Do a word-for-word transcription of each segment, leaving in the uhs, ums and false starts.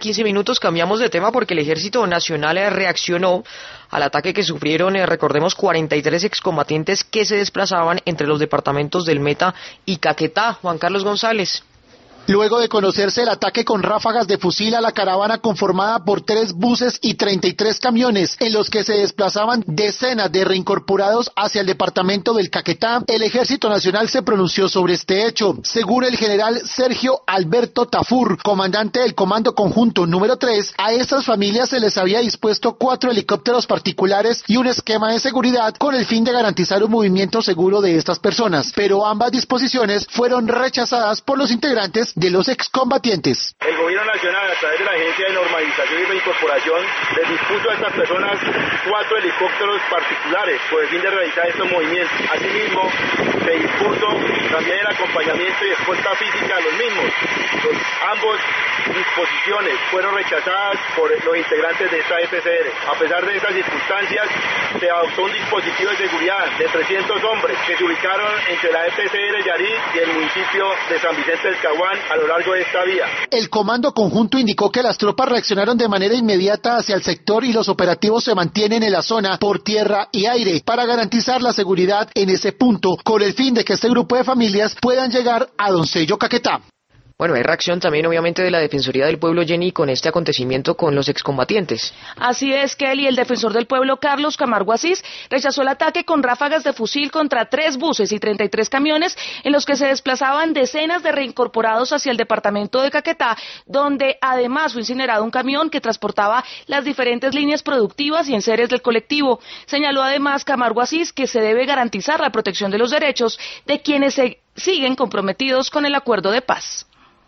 quince minutos cambiamos de tema porque el Ejército Nacional eh, reaccionó al ataque que sufrieron, eh, recordemos, cuarenta y tres excombatientes que se desplazaban entre los departamentos del Meta y Caquetá. Juan Carlos González. Luego de conocerse el ataque con ráfagas de fusil a la caravana conformada por tres buses y treinta y tres camiones en los que se desplazaban decenas de reincorporados hacia el departamento del Caquetá, el Ejército Nacional se pronunció sobre este hecho. Según el general Sergio Alberto Tafur, comandante del Comando Conjunto número tres, a estas familias se les había dispuesto cuatro helicópteros particulares y un esquema de seguridad con el fin de garantizar un movimiento seguro de estas personas, pero ambas disposiciones fueron rechazadas por los integrantes de los excombatientes. El gobierno nacional, a través de la Agencia de Normalización y Reincorporación, les dispuso a estas personas cuatro helicópteros particulares por el fin de realizar estos movimientos. Asimismo, se dispuso también el acompañamiento y escolta física a los mismos. Los, ambos disposiciones fueron rechazadas por los integrantes de esta F C R. A pesar de estas circunstancias, se adoptó un dispositivo de seguridad de trescientos hombres que se ubicaron entre la F C R Yarí y el municipio de San Vicente del Caguán a lo largo de esta vía. El Comando Conjunto indicó que las tropas reaccionaron de manera inmediata hacia el sector y los operativos se mantienen en la zona por tierra y aire para garantizar la seguridad en ese punto, con el fin de que este grupo de familias puedan llegar a Doncello Caquetá. Bueno, hay reacción también obviamente de la Defensoría del Pueblo, Jenny, con este acontecimiento con los excombatientes. Así es, Kelly, el defensor del pueblo, Carlos Camargo Asís, rechazó el ataque con ráfagas de fusil contra tres buses y treinta y tres camiones en los que se desplazaban decenas de reincorporados hacia el departamento de Caquetá, donde además fue incinerado un camión que transportaba las diferentes líneas productivas y enseres del colectivo. Señaló además Camargo Asís que se debe garantizar la protección de los derechos de quienes se siguen comprometidos con el acuerdo de paz.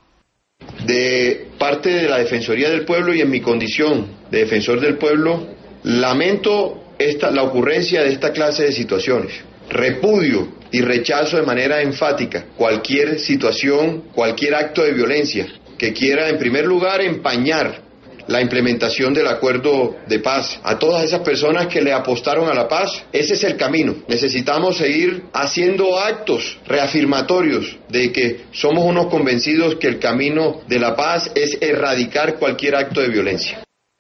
De parte de la Defensoría del Pueblo y en mi condición de defensor del pueblo, lamento esta, la ocurrencia de esta clase de situaciones. Repudio y rechazo de manera enfática cualquier situación, cualquier acto de violencia que quiera, en primer lugar, empañar la implementación del acuerdo de paz. A todas esas personas que le apostaron a la paz, ese es el camino. Necesitamos seguir haciendo actos reafirmatorios de que somos unos convencidos que el camino de la paz es erradicar cualquier acto de violencia.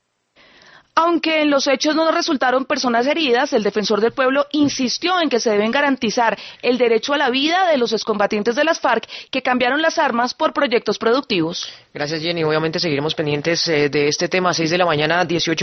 Aunque en los hechos no resultaron personas heridas, el defensor del pueblo insistió en que se deben garantizar el derecho a la vida de los excombatientes de las FARC que cambiaron las armas por proyectos productivos. Gracias, Jenny. Obviamente seguiremos pendientes eh, de este tema. seis de la mañana, dieciocho